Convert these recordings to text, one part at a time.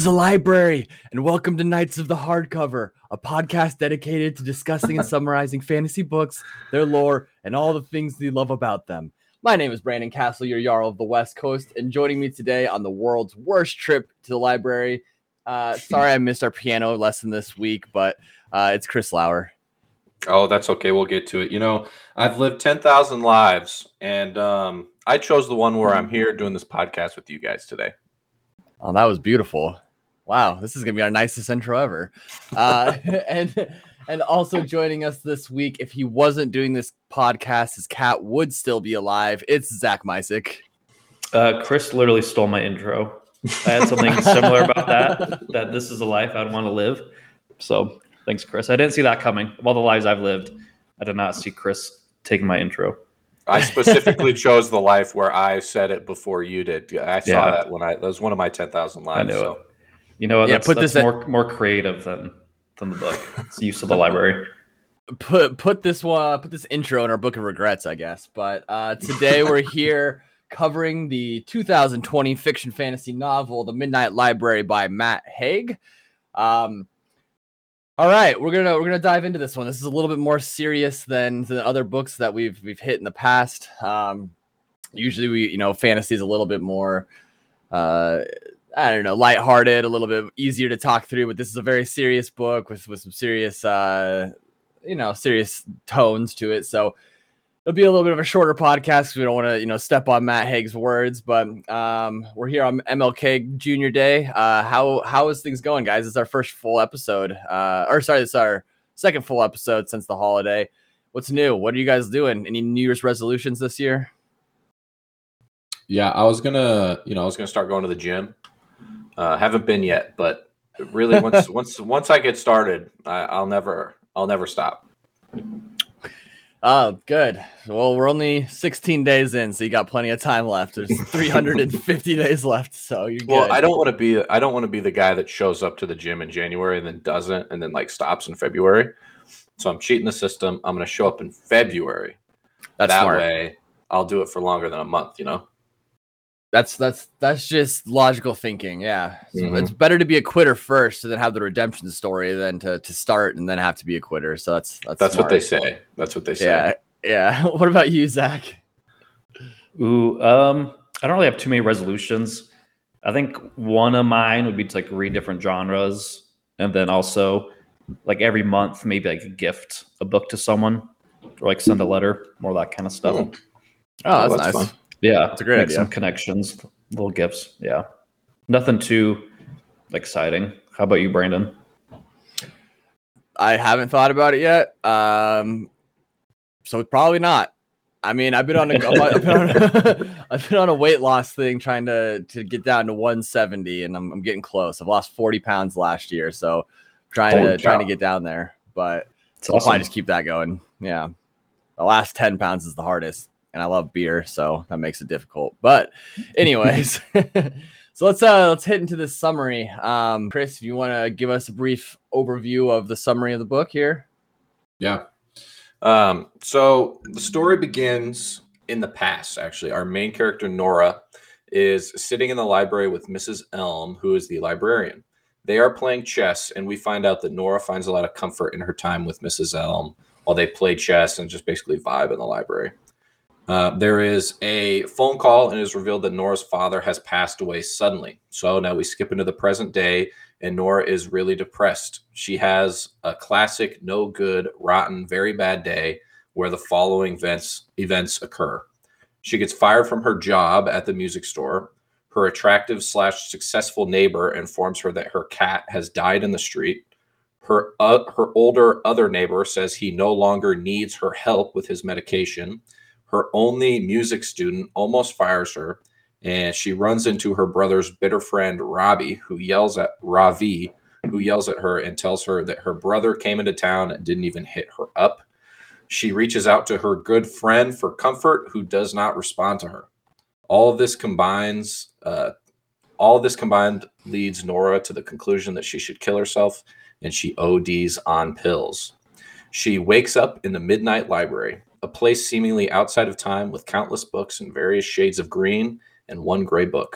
is a library, and welcome to Knights of the Hardcover, a podcast dedicated to discussing and summarizing fantasy books, their lore, and all the things we love about them. My name is Brandon Castle, your Jarl of the West Coast, and joining me today on the world's worst trip to the library. Sorry I missed our piano lesson this week, but it's Chris Lauer. Oh, that's okay. We'll get to it. You know, I've lived 10,000 lives, and I chose the one where I'm here doing this podcast with you guys today. Oh, that was beautiful. Wow, this is going to be our nicest intro ever. And also joining us this week, if he wasn't doing this podcast, his cat would still be alive. It's Zach Mysick. Chris literally stole my intro. I had something similar about that this is a life I'd want to live. So thanks, Chris. I didn't see that coming. Of all the lives I've lived, I did not see Chris taking my intro. I specifically chose the life where I said it before you did. I saw that that was one of my 10,000 lives. I knew it. You know what? Yeah, that's more creative than the book. It's the use of the library. Put this intro in our book of regrets, I guess. But today we're here covering the 2020 fiction fantasy novel, The Midnight Library by Matt Haig. All right, we're gonna dive into this one. This is a little bit more serious than the other books that we've hit in the past. Usually, fantasy is a little bit more, lighthearted, a little bit easier to talk through. But this is a very serious book with some serious, serious tones to it. So it'll be a little bit of a shorter podcast because we don't want to, step on Matt Haig's words. But we're here on MLK Junior Day. How is things going, guys? It's our first full episode. It's our second full episode since the holiday. What's new? What are you guys doing? Any New Year's resolutions this year? Yeah, I was gonna start going to the gym. Haven't been yet, but really, once I get started, I'll never stop. Oh, good. Well, we're only 16 days in, so you got plenty of time left. There's 350 days left, so you're good. Well, I don't want to be the guy that shows up to the gym in January and then doesn't, and then stops in February. So I'm cheating the system. I'm going to show up in February. That's that smart. Way, I'll do it for longer than a month. That's just logical thinking. Yeah. So It's better to be a quitter first and then have the redemption story than to start and then have to be a quitter. So that's what they say. That's what they say. Yeah. What about you, Zach? Ooh, I don't really have too many resolutions. I think one of mine would be to read different genres, and then also every month maybe gift a book to someone or send a letter, more that kind of stuff. Oh, that's nice. Fun. Yeah, that's a great idea. Some connections, little gifts. Yeah, nothing too exciting. How about you, Brandon? I haven't thought about it yet, so probably not. I mean, I've been on a weight loss thing, trying to get down to 170, and I'm getting close. I've lost 40 pounds last year, so trying to get down there. But I'll probably just keep that going. Yeah, the last 10 pounds is the hardest. And I love beer, so that makes it difficult. But anyways, so let's hit into this summary. Chris, if you want to give us a brief overview of the summary of the book here. Yeah. So the story begins in the past, actually. Our main character, Nora, is sitting in the library with Mrs. Elm, who is the librarian. They are playing chess, and we find out that Nora finds a lot of comfort in her time with Mrs. Elm while they play chess and just basically vibe in the library. There is a phone call, and it is revealed that Nora's father has passed away suddenly. So now we skip into the present day, and Nora is really depressed. She has a classic, no good, rotten, very bad day where the following events occur. She gets fired from her job at the music store. Her attractive/successful neighbor informs her that her cat has died in the street. Her older other neighbor says he no longer needs her help with his medication. Her only music student almost fires her, and she runs into her brother's bitter friend, Ravi, who yells at her and tells her that her brother came into town and didn't even hit her up. She reaches out to her good friend for comfort, who does not respond to her. All this combined leads Nora to the conclusion that she should kill herself, and she ODs on pills. She wakes up in the Midnight Library, a place seemingly outside of time with countless books in various shades of green and one gray book.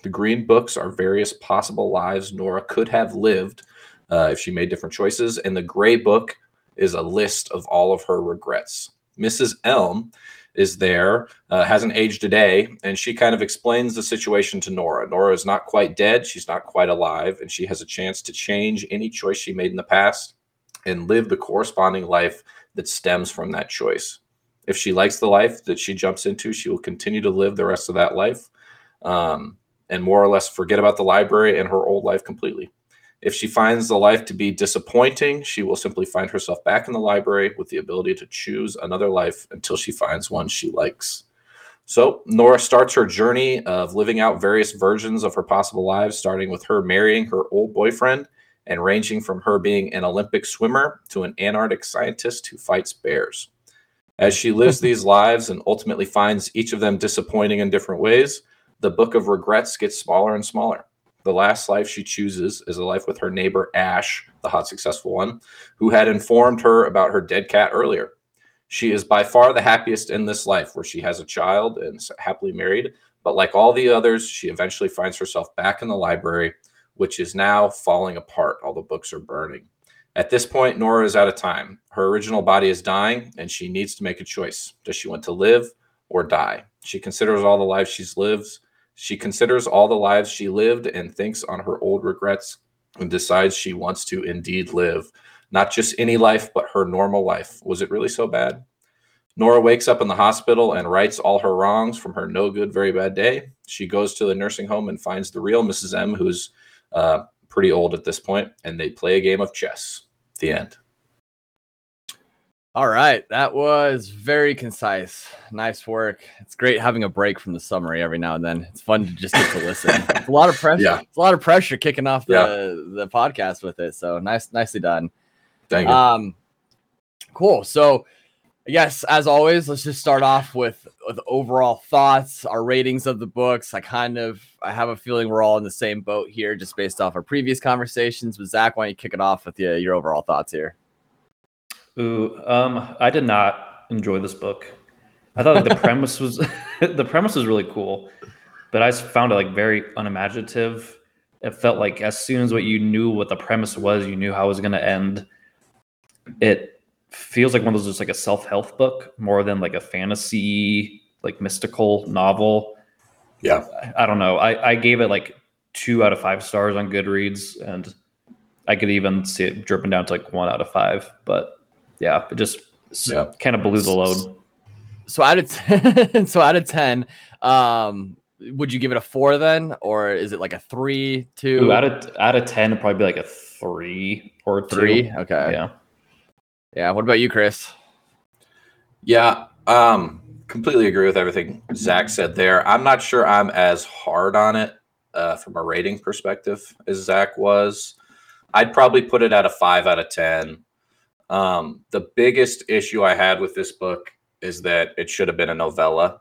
The green books are various possible lives Nora could have lived if she made different choices, and the gray book is a list of all of her regrets. Mrs. Elm is there, hasn't aged a day, and she kind of explains the situation to Nora. Nora is not quite dead, she's not quite alive, and she has a chance to change any choice she made in the past and live the corresponding life that stems from that choice. If she likes the life that she jumps into, she will continue to live the rest of that life, and more or less forget about the library and her old life completely. If she finds the life to be disappointing, she will simply find herself back in the library with the ability to choose another life until she finds one she likes. So Nora starts her journey of living out various versions of her possible lives, starting with her marrying her old boyfriend and ranging from her being an Olympic swimmer to an Antarctic scientist who fights bears. As she lives these lives and ultimately finds each of them disappointing in different ways, the book of regrets gets smaller and smaller. The last life she chooses is a life with her neighbor, Ash, the hot, successful one, who had informed her about her dead cat earlier. She is by far the happiest in this life, where she has a child and is happily married. But like all the others, she eventually finds herself back in the library, which is now falling apart. All the books are burning. At this point, Nora is out of time. Her original body is dying, and she needs to make a choice. Does she want to live or die? She considers all the lives she's lived. She considers all the lives she lived and thinks on her old regrets and decides she wants to indeed live. Not just any life, but her normal life. Was it really so bad? Nora wakes up in the hospital and rights all her wrongs from her no good, very bad day. She goes to the nursing home and finds the real Mrs. M, who's pretty old at this point, and they play a game of chess. The end. All right, that was very concise. Nice work. It's great having a break from the summary every now and then. It's fun to just get to listen. It's a lot of pressure. Yeah. It's a lot of pressure kicking off the podcast with it. So nicely done. Thank you. Cool. So I guess as always, let's just start off with overall thoughts, our ratings of the books. I have a feeling we're all in the same boat here, just based off our previous conversations. But Zach, why don't you kick it off with your overall thoughts here? I did not enjoy this book. I thought the premise was really cool, but I just found it very unimaginative. It felt like as soon as you knew what the premise was, you knew how it was going to end. It feels like one of those just a self-help book more than a fantasy mystical novel. Yeah, I don't know. I gave it 2 out of 5 stars on Goodreads, and I could even see it dripping down to 1 out of 5, but. Yeah, it just kind of blew the load. So out of 10, would you give it a 4 then, or is it a 3, 2? Out of 10, it'd probably be a 3 or 2. 3. Okay. Yeah. What about you, Chris? Yeah, completely agree with everything Zach said there. I'm not sure I'm as hard on it from a rating perspective as Zach was. I'd probably put it at a 5 out of 10. The biggest issue I had with this book is that it should have been a novella.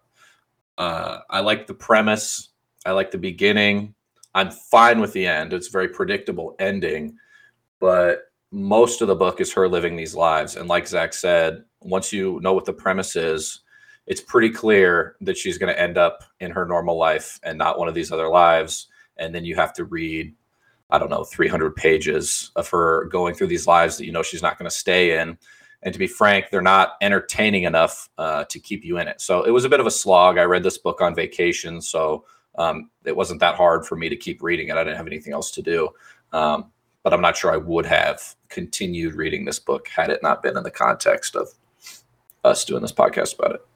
I like the premise. I like the beginning. I'm fine with the end. It's a very predictable ending, but most of the book is her living these lives. And like Zach said, once you know what the premise is, it's pretty clear that she's going to end up in her normal life and not one of these other lives. And then you have to read 300 pages of her going through these lives that she's not going to stay in. And to be frank, they're not entertaining enough to keep you in it. So it was a bit of a slog. I read this book on vacation, so it wasn't that hard for me to keep reading it. I didn't have anything else to do. But I'm not sure I would have continued reading this book had it not been in the context of us doing this podcast about it.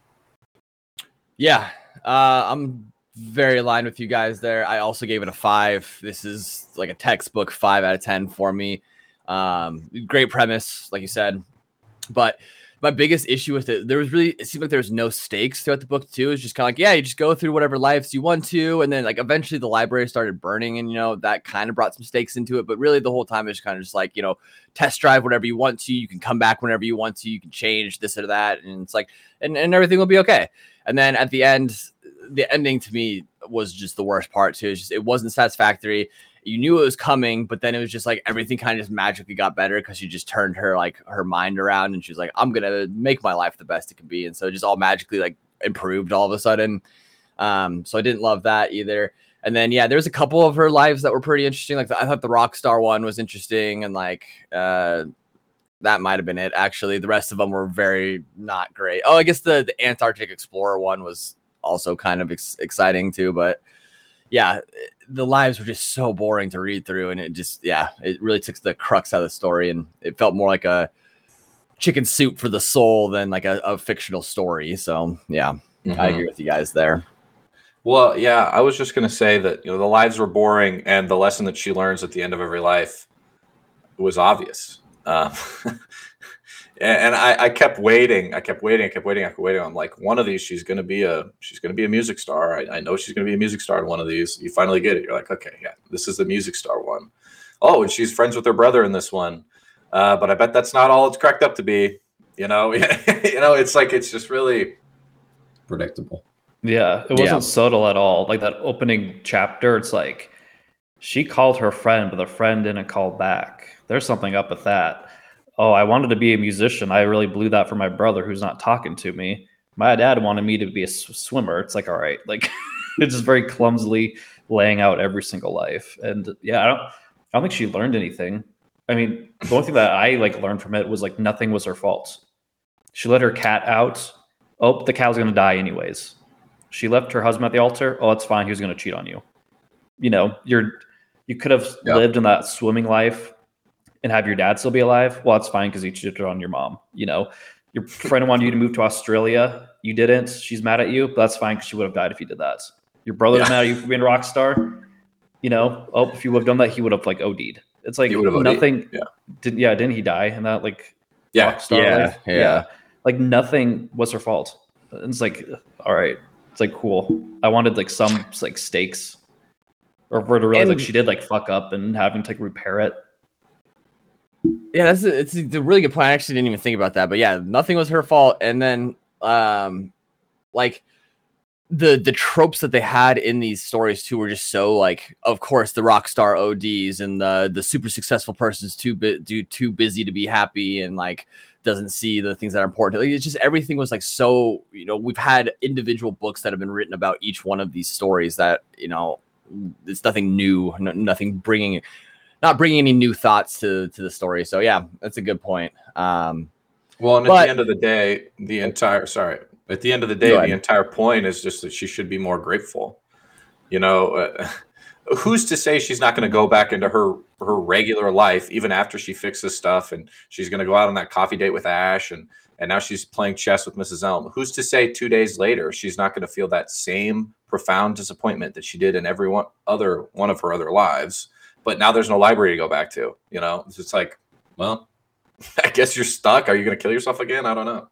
Yeah, I'm very aligned with you guys there. I also gave it a 5. This is a textbook 5 out of 10 for me. Great premise, like you said. But my biggest issue with it seemed like there was no stakes throughout the book too. It's just kind of you just go through whatever lives you want to. And then eventually the library started burning and, that kind of brought some stakes into it. But really the whole time it's kind of just test drive whatever you want to. You can come back whenever you want to. You can change this or that. And it's and everything will be okay. And then at the end, the ending to me was just the worst part too. It wasn't satisfactory. You knew it was coming, but then it was just everything kind of just magically got better because she just turned her her mind around and she's I'm gonna make my life the best it can be, and so it just all magically improved all of a sudden. So I didn't love that either. And then there's a couple of her lives that were pretty interesting. Like I thought the Rockstar one was interesting, and like that might have been it. Actually, the rest of them were very not great. Oh, I guess the Antarctic Explorer one was also kind of exciting too, but yeah, the lives were just so boring to read through, and it really took the crux out of the story, and it felt more like a chicken soup for the soul than like a fictional story. So I agree with you guys there. Well, yeah, I was just going to say that, the lives were boring, and the lesson that she learns at the end of every life was obvious. And I kept waiting. I'm like, one of these, she's going to be a music star. I know she's going to be a music star in one of these. You finally get it. You're like, okay, yeah, this is the music star one. Oh, and she's friends with her brother in this one. But I bet that's not all it's cracked up to be. It's like, it's just really predictable. Yeah, it wasn't subtle at all. Like that opening chapter, it's like she called her friend, but the friend didn't call back. There's something up with that. Oh, I wanted to be a musician. I really blew that for my brother who's not talking to me. My dad wanted me to be a swimmer. It's like, all right, like it's just very clumsily laying out every single life. And I don't think she learned anything. I mean, the only thing that I like learned from it was like nothing was her fault. She let her cat out. Oh, the cow's gonna die anyways. She left her husband at the altar. Oh, it's fine. He was going to cheat on you. You could have lived in that swimming life and have your dad still be alive. Well, it's fine because he cheated on your mom. Your friend wanted you to move to Australia. You didn't. She's mad at you, but that's fine because she would have died if you did that. Your brother's mad at you for being a rock star. If you would have done that, he would have like OD'd. It's like nothing. Didn't he die in that rock star life? Yeah. Like nothing was her fault. And it's like, all right. It's like, cool. I wanted like some like stakes, or for her to realize like she did like fuck up and having to like repair it. Yeah, it's a really good point. I actually didn't even think about that, but yeah, nothing was her fault. And then like the tropes that they had in these stories too were just so like, of course, the rock star ODs and the super successful person's too busy to be happy and like doesn't see the things that are important. Like, it's just everything was like so, we've had individual books that have been written about each one of these stories that, it's nothing new, nothing not bringing any new thoughts to the story. So yeah, that's a good point. Well, and at the end of the day, the entire point is just that she should be more grateful. Who's to say she's not going to go back into her regular life even after she fixes stuff, and she's going to go out on that coffee date with Ash, and now she's playing chess with Mrs. Elm. Who's to say 2 days later she's not going to feel that same profound disappointment that she did in every one of her other lives? But now there's no library to go back to. It's just like, well, I guess you're stuck. Are you going to kill yourself again? I don't know.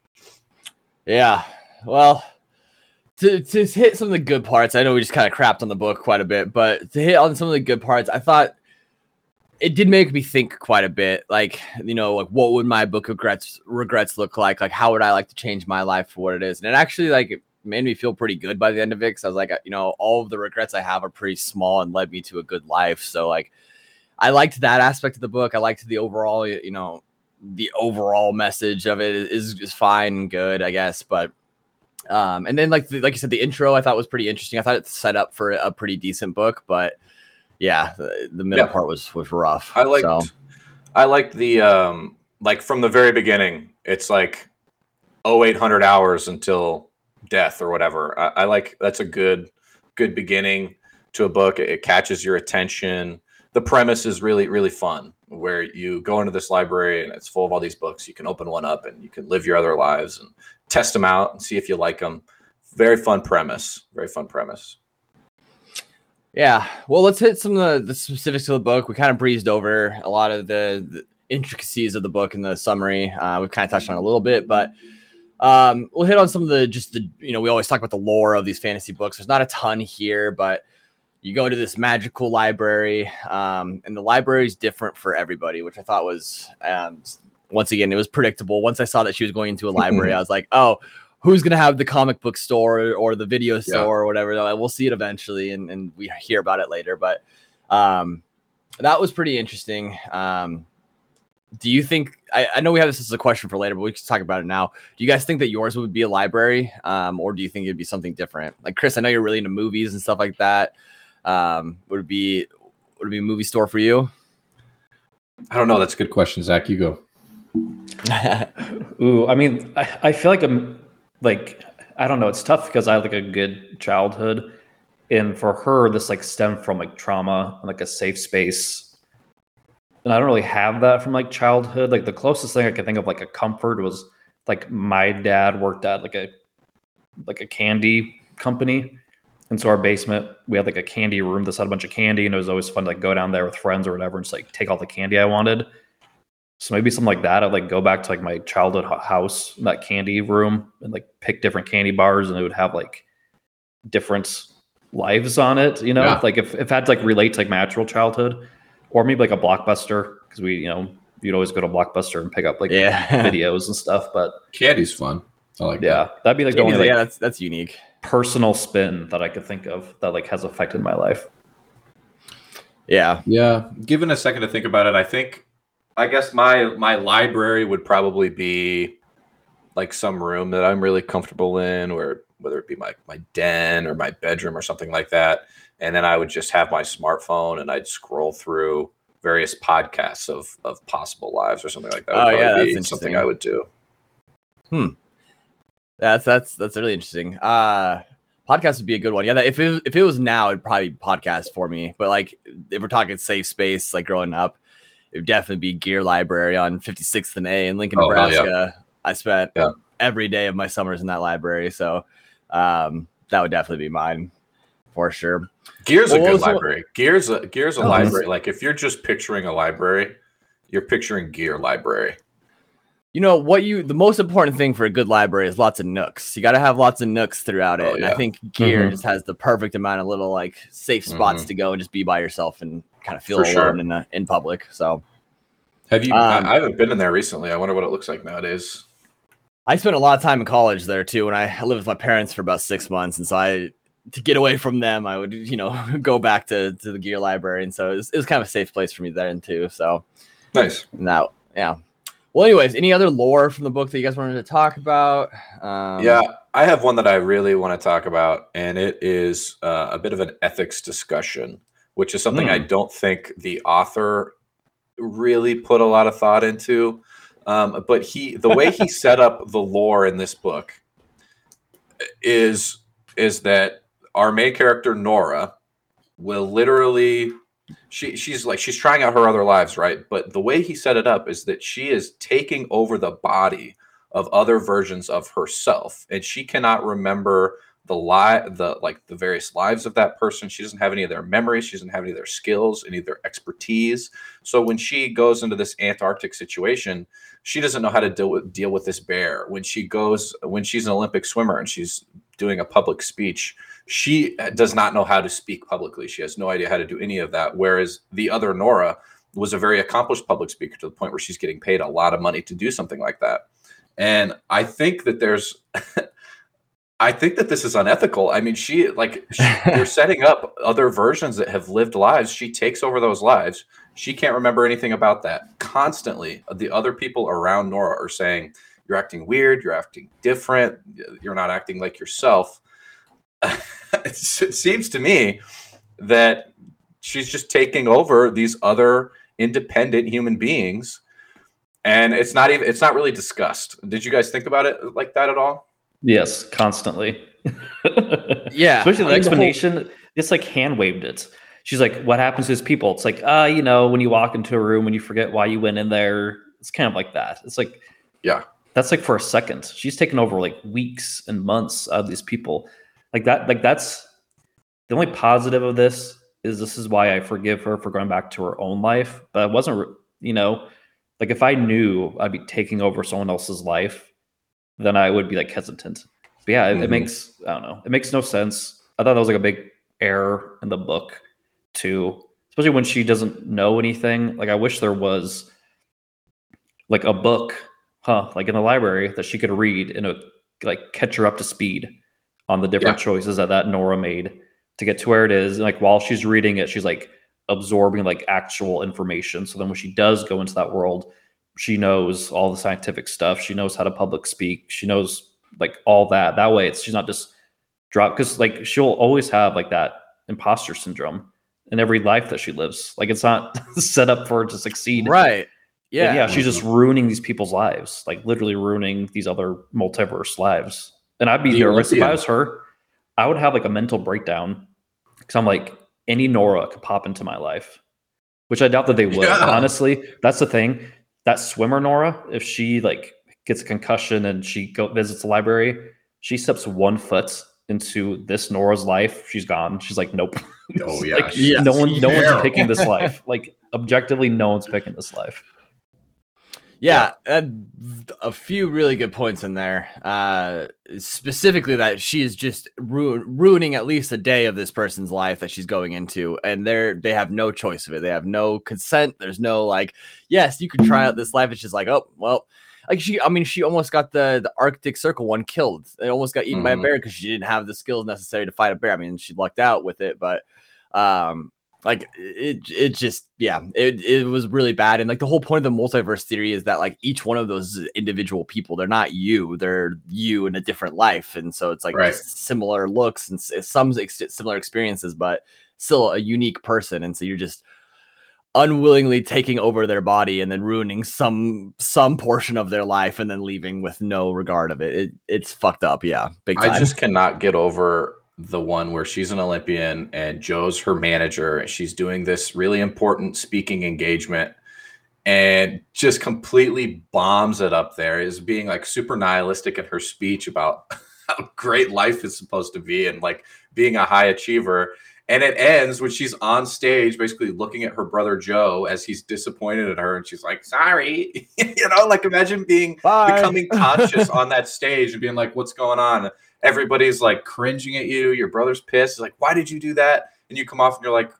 Yeah. Well, to hit some of the good parts, I know we just kind of crapped on the book quite a bit, but to hit on some of the good parts, I thought it did make me think quite a bit. Like, like what would my book of regrets look like? Like, how would I like to change my life for what it is? And it actually it made me feel pretty good by the end of it, because I was like, all of the regrets I have are pretty small and led me to a good life. So like, I liked that aspect of the book. I liked the overall, the overall message of it is fine and good, I guess. But and then like you said, the intro I thought was pretty interesting. I thought it set up for a pretty decent book, but yeah, the middle part was rough. I liked the like from the very beginning. It's like 0800 hours until death or whatever. I like that's a good beginning to a book. It catches your attention. The premise is really, really fun, where you go into this library and it's full of all these books. You can open one up and you can live your other lives and test them out and see if you like them. Very fun premise. Very fun premise. Yeah. Well, let's hit some of the specifics of the book. We kind of breezed over a lot of the intricacies of the book in the summary. We've kind of touched on a little bit, but we'll hit on some of we always talk about the lore of these fantasy books. There's not a ton here, but you go to this magical library, and the library is different for everybody, which I thought was, once again, it was predictable. Once I saw that she was going into a library, I was like, oh, who's going to have the comic book store or the video store or whatever? We'll see it eventually, and we hear about it later. But that was pretty interesting. Do you think, I know we have this as a question for later, but we can talk about it now. Do you guys think that yours would be a library, or do you think it'd be something different? Like, Chris, I know you're really into movies and stuff like that. Would it be a movie store for you? I don't know. That's a good question, Zach. You go. Ooh, I mean, I feel like I'm like, I don't know. It's tough because I had like a good childhood, and for her, this like stemmed from like trauma and like a safe space. And I don't really have that from like childhood. Like the closest thing I could think of like a comfort was like my dad worked at like a candy company. And so our basement, we had like a candy room that had a bunch of candy, and it was always fun to like go down there with friends or whatever and just like take all the candy I wanted. So maybe something like that. I'd like go back to like my childhood house, that candy room, and like pick different candy bars, and it would have like different lives on it, you know? Yeah. Like if I had to like relate to like my actual childhood, or maybe like a Blockbuster, because we, you know, you'd always go to Blockbuster and pick up like videos and stuff. But Candy's fun. I like that. That'd be like the only like, that's unique personal spin that I could think of that like has affected my life. Yeah. Given a second to think about it, I guess my library would probably be like some room that I'm really comfortable in, or whether it be my den or my bedroom or something like that. And then I would just have my smartphone and I'd scroll through various podcasts of possible lives or something like that. That's something I would do. That's really interesting. Podcast would be a good one. Yeah, if it was now, it'd probably be podcast for me. But like if we're talking safe space, like growing up, it would definitely be Gear Library on 56th and A in Lincoln, Nebraska. Yeah. I spent every day of my summers in that library, so that would definitely be mine for sure. Gear's a good library. Gear's a library. Like if you're just picturing a library, you're picturing Gear Library. You know the most important thing for a good library is lots of nooks. You got to have lots of nooks throughout it. And I think Gear just has the perfect amount of little like safe spots to go and just be by yourself and kind of feel alone in public. So have you? I haven't been in there recently. I wonder what it looks like nowadays. I spent a lot of time in college there too, and I lived with my parents for about 6 months, and so to get away from them, I would go back to the Gear Library, and so it was kind of a safe place for me then too. So nice. Now, yeah. Well, anyways, any other lore from the book that you guys wanted to talk about? I have one that I really want to talk about, and it is a bit of an ethics discussion, which is something I don't think the author really put a lot of thought into. But the way he set up the lore in this book is that our main character Nora will literally. She's trying out her other lives, right? But the way he set it up is that she is taking over the body of other versions of herself, and she cannot remember the various lives of that person. She doesn't have any of their memories. She doesn't have any of their skills, any of their expertise. So when she goes into this Antarctic situation, she doesn't know how to deal with this bear. When she's an Olympic swimmer and she's doing a public speech, she does not know how to speak publicly. She has no idea how to do any of that. Whereas the other Nora was a very accomplished public speaker to the point where she's getting paid a lot of money to do something like that. And I think that this is unethical. I mean, you're setting up other versions that have lived lives. She takes over those lives. She can't remember anything about that. Constantly, the other people around Nora are saying, you're acting weird, you're acting different, you're not acting like yourself. It seems to me that she's just taking over these other independent human beings, and it's not really discussed. Did you guys think about it like that at all? Yes, constantly. Yeah, especially the explanation. It's like hand waved it. She's like, "What happens to these people?" It's like, when you walk into a room and you forget why you went in there. It's kind of like that. It's like, yeah, that's like for a second. She's taken over like weeks and months of these people. Like that. Like that's the only positive of this is why I forgive her for going back to her own life. But it wasn't, like if I knew I'd be taking over someone else's life, then I would be like hesitant. But yeah, it makes, I don't know. It makes no sense. I thought that was like a big error in the book too, especially when she doesn't know anything. Like I wish there was like a book, like in the library that she could read and it would like catch her up to speed on the different choices that Nora made to get to where it is. And like while she's reading it, she's like absorbing like actual information. So then when she does go into that world, she knows all the scientific stuff. She knows how to public speak. She knows like all that. That way she's not just dropped, because like she'll always have like that imposter syndrome in every life that she lives. Like it's not set up for her to succeed. Right. Yeah. And yeah, she's just ruining these people's lives, like literally ruining these other multiverse lives. And I'd be nervous if I was her. I would have like a mental breakdown because I'm like, any Nora could pop into my life, which I doubt that they would. Yeah. Honestly, that's the thing. That swimmer Nora, if she like gets a concussion and she visits the library, she steps 1 foot into this Nora's life, she's gone. She's like, nope. Oh yeah. Like, no one's picking this life. Like objectively, no one's picking this life. Yeah, a few really good points in there. Specifically, that she is just ruining at least a day of this person's life that she's going into, and they have no choice of it. They have no consent. There's no like, yes, you can try out this life. It's just like, oh well, like she almost got the Arctic Circle one killed. It almost got eaten by a bear because she didn't have the skills necessary to fight a bear. I mean, she lucked out with it, but like it just, yeah, it was really bad. And like the whole point of the multiverse theory is that like each one of those individual people, they're not you, they're you in a different life. And so it's like similar looks and some similar experiences, but still a unique person. And so you're just unwillingly taking over their body and then ruining some portion of their life and then leaving with no regard of it. It's fucked up. Yeah. Big time. I just cannot get over the one where she's an Olympian and Joe's her manager and she's doing this really important speaking engagement and just completely bombs it up there, is being like super nihilistic in her speech about how great life is supposed to be and like being a high achiever. And it ends when she's on stage basically looking at her brother Joe as he's disappointed at her and she's like, sorry. Like imagine becoming conscious on that stage and being like, what's going on? Everybody's like cringing at you. Your brother's pissed. It's like, why did you do that? And you come off and you're like,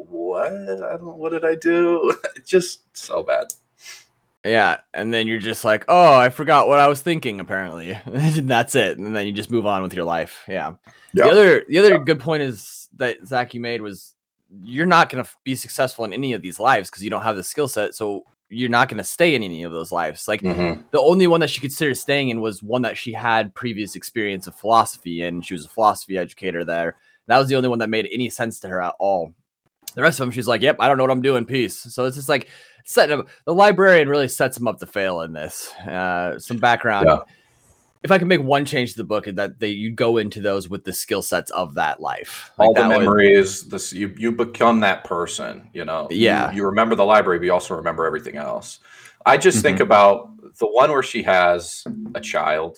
what did I do? It's just so bad. Yeah. And then you're just like, oh, I forgot what I was thinking, apparently. And that's it. And then you just move on with your life. Yeah. The other good point is that Zach, you made was you're not going to be successful in any of these lives because you don't have the skill set. So you're not going to stay in any of those lives. Like the only one that she considered staying in was one that she had previous experience of philosophy in. She was a philosophy educator there. That was the only one that made any sense to her at all. The rest of them, she's like, yep, I don't know what I'm doing. Peace. So it's just like setting up. The librarian really sets him up to fail in this. Some background. Yeah. If I could make one change to the book, that you go into those with the skill sets of that life. Like all the memories, you become that person, Yeah. You remember the library, but you also remember everything else. I just think about the one where she has a child.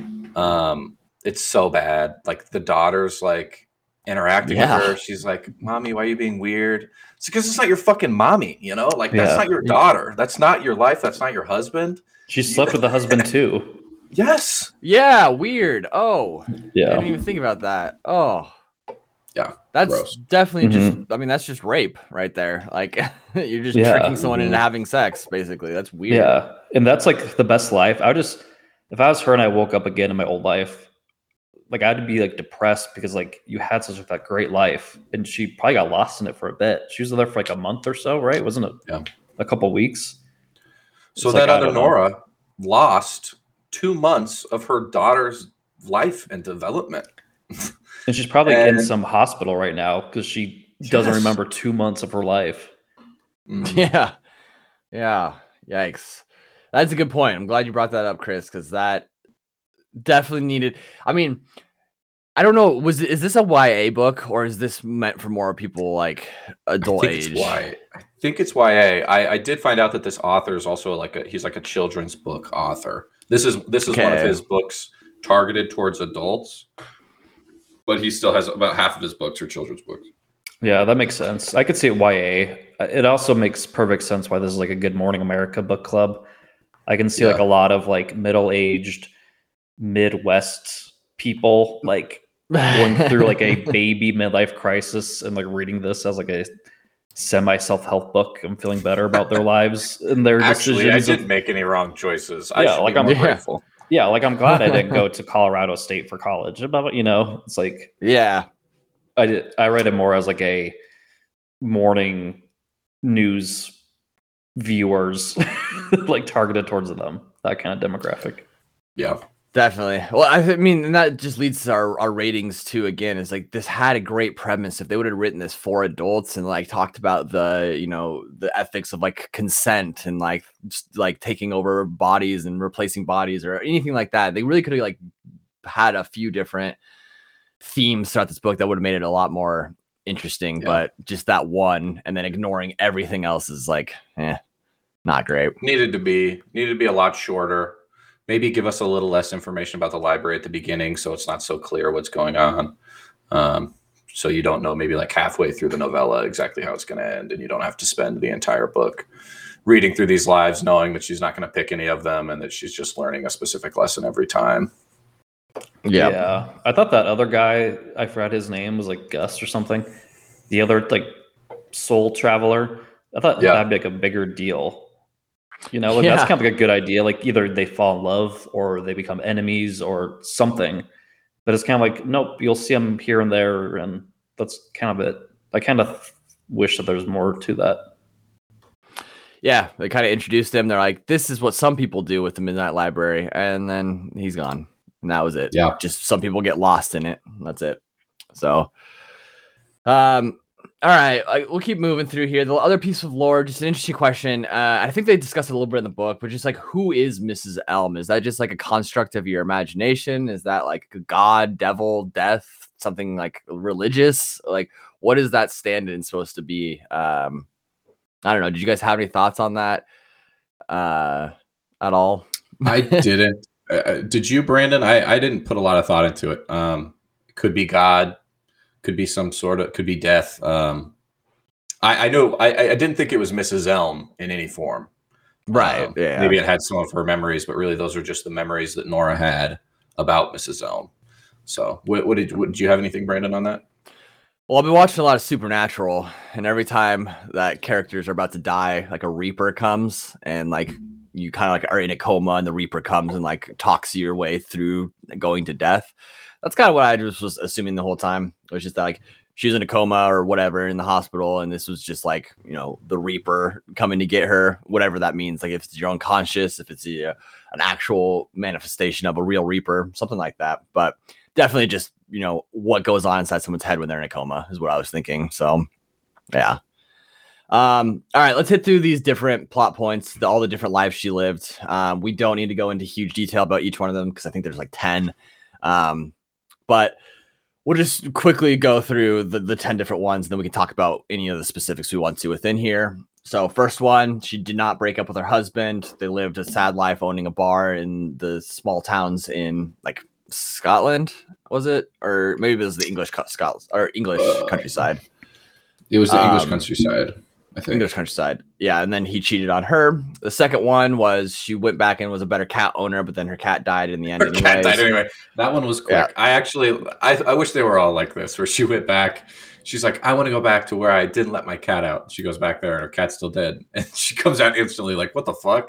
It's so bad. Like the daughter's like interacting with her. She's like, mommy, why are you being weird? It's because it's not your fucking mommy, Like that's not your daughter. That's not your life. That's not your husband. She slept with the husband too. Yes. Yeah. Weird. Oh. Yeah. I didn't even think about that. Oh. Yeah. That's gross. Definitely just. I mean, that's just rape right there. Like you're just tricking someone into having sex. Basically, that's weird. Yeah, and that's like the best life. If I was her and I woke up again in my old life, like I'd be like depressed because like you had such that great life, and she probably got lost in it for a bit. She was there for like a month or so, right? Wasn't it? A couple weeks. So that other Nora lost 2 months of her daughter's life and development. And she's probably in some hospital right now because she doesn't remember 2 months of her life. Yeah. Yikes. That's a good point. I'm glad you brought that up, Chris, because that definitely needed. I mean, I don't know. Is this a YA book or is this meant for more people like adult age? I think it's YA. I did find out that this author is also he's like a children's book author. This is one of his books targeted towards adults, but he still has about half of his books are children's books. Yeah, that makes sense. I could see it YA. It also makes perfect sense why this is like a Good Morning America book club. I can see like a lot of like middle-aged Midwest people like going through like a baby midlife crisis and like reading this as like a semi self-help book. I'm feeling better about their lives and their decisions. I didn't make any wrong choices. I'm grateful. Yeah, like I'm glad I didn't go to Colorado State for college. But it's like I read it more as like a morning news viewers, like targeted towards them, that kind of demographic. Yeah. Definitely. Well, I mean, and that just leads to our ratings too. Again, is like this had a great premise. If they would have written this for adults and like talked about the ethics of like consent and like just, like taking over bodies and replacing bodies or anything like that, they really could have like had a few different themes throughout this book that would have made it a lot more interesting. Yeah. But just that one, and then ignoring everything else is like, not great. Needed to be a lot shorter. Maybe give us a little less information about the library at the beginning, so it's not so clear what's going on. So you don't know maybe like halfway through the novella exactly how it's going to end, and you don't have to spend the entire book reading through these lives knowing that she's not going to pick any of them and that she's just learning a specific lesson every time. Yeah. I thought that other guy, I forgot his name, was like Gus or something. The other like soul traveler. I thought that'd be like a bigger deal. You know, that's kind of like a good idea. Like either they fall in love or they become enemies or something. But it's kind of like, nope, you'll see them here and there. And that's kind of it. I kind of wish that there's more to that. Yeah, they kind of introduced him. They're like, this is what some people do with the Midnight Library. And then he's gone. And that was it. Yeah. Just some people get lost in it. That's it. So, all right, we'll keep moving through here. The other piece of lore, just an interesting question. I think they discussed it a little bit in the book, but just like, who is Mrs. Elm? Is that just like a construct of your imagination? Is that like a god, devil, death, something like religious? Like, what is that stand-in supposed to be? I don't know. Did you guys have any thoughts on that at all? I didn't. Did you, Brandon? I didn't put a lot of thought into it. Could be God. Could be some sort of, could be death. I know I didn't think it was Mrs. Elm in any form. Right. Yeah. Maybe it had some of her memories, but really those are just the memories that Nora had about Mrs. Elm. So what did you have anything, Brandon, on that? Well, I've been watching a lot of Supernatural, and every time that characters are about to die, like a Reaper comes and like you kind of like are in a coma and the Reaper comes and like talks your way through going to death. That's kind of what I just was assuming the whole time. It was just that, like, she was in a coma or whatever in the hospital, and this was just like, you know, the Reaper coming to get her, whatever that means. Like, if it's your unconscious, if it's an actual manifestation of a real Reaper, something like that. But definitely just, you know, what goes on inside someone's head when they're in a coma is what I was thinking. So, yeah. All right, let's hit through these different plot points, all the different lives she lived. We don't need to go into huge detail about each one of them because I think there's like 10. But we'll just quickly go through the 10 different ones, and then we can talk about any of the specifics we want to within here. So first one, she did not break up with her husband. They lived a sad life owning a bar in the small towns in like Scotland, was it? Or maybe it was the English Scotland or English countryside. It was the English countryside. I think. English countryside. Yeah. And then he cheated on her. The second one was she went back and was a better cat owner, but then her cat died in the end. Her cat died anyway. That one was quick. Yeah. I wish they were all like this, where she went back. She's like, I want to go back to where I didn't let my cat out. She goes back there and her cat's still dead. And she comes out instantly like, what the fuck?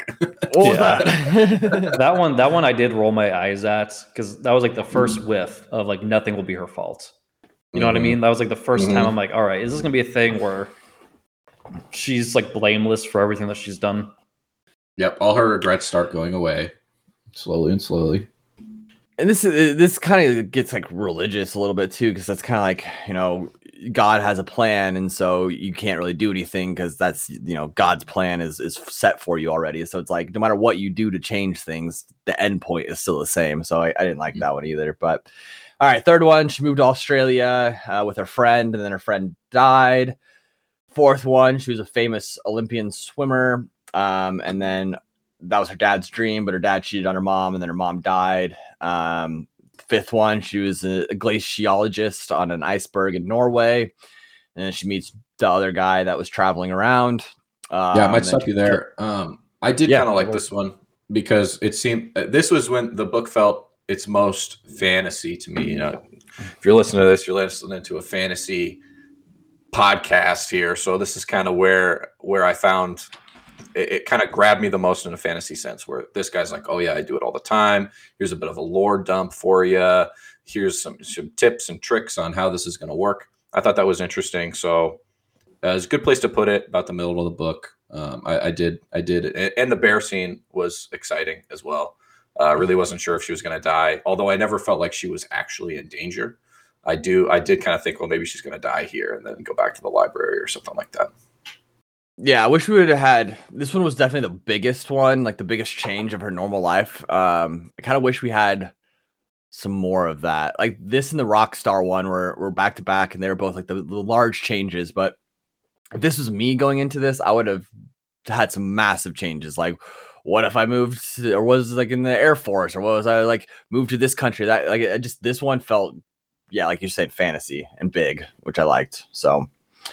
That one I did roll my eyes at because that was like the first whiff of like nothing will be her fault. You know what I mean? That was like the first time I'm like, all right, is this going to be a thing where she's like blameless for everything that she's done? Yep, all her regrets start going away slowly and slowly. And this kind of gets like religious a little bit too, because that's kind of like, you know, God has a plan, and so you can't really do anything because that's, you know, God's plan is set for you already. So it's like no matter what you do to change things, the end point is still the same. So I didn't like that one either. But all right, third one, she moved to Australia with her friend, and then her friend died. Fourth one, she was a famous Olympian swimmer, and then that was her dad's dream, but her dad cheated on her mom, and then her mom died. Fifth one, she was a glaciologist on an iceberg in Norway, and then she meets the other guy that was traveling around. I might stop you there. I did kind of like this one because it seemed this was when the book felt its most fantasy to me. You know, if you're listening to this, you're listening to a fantasy podcast here, so this is kind of where I found it kind of grabbed me the most in a fantasy sense, where this guy's like, oh yeah, I do it all the time. Here's a bit of a lore dump for you. Here's some tips and tricks on how this is going to work. I thought that was interesting. So it's a good place to put it, about the middle of the book. I did it. And the bear scene was exciting as well. Really wasn't sure if she was going to die, although I never felt like she was actually in danger. I did kind of think, well, maybe she's going to die here and then go back to the library or something like that. Yeah, I wish we would have had, this one was definitely the biggest one, like the biggest change of her normal life. I kind of wish we had some more of that. Like this and the Rockstar one were back to back, and they were both like the large changes. But if this was me going into this, I would have had some massive changes. Like, what if I moved to, or was like in the Air Force, or what was I like moved to this country? That like just this one felt, yeah, like you said, fantasy and big, which I liked. So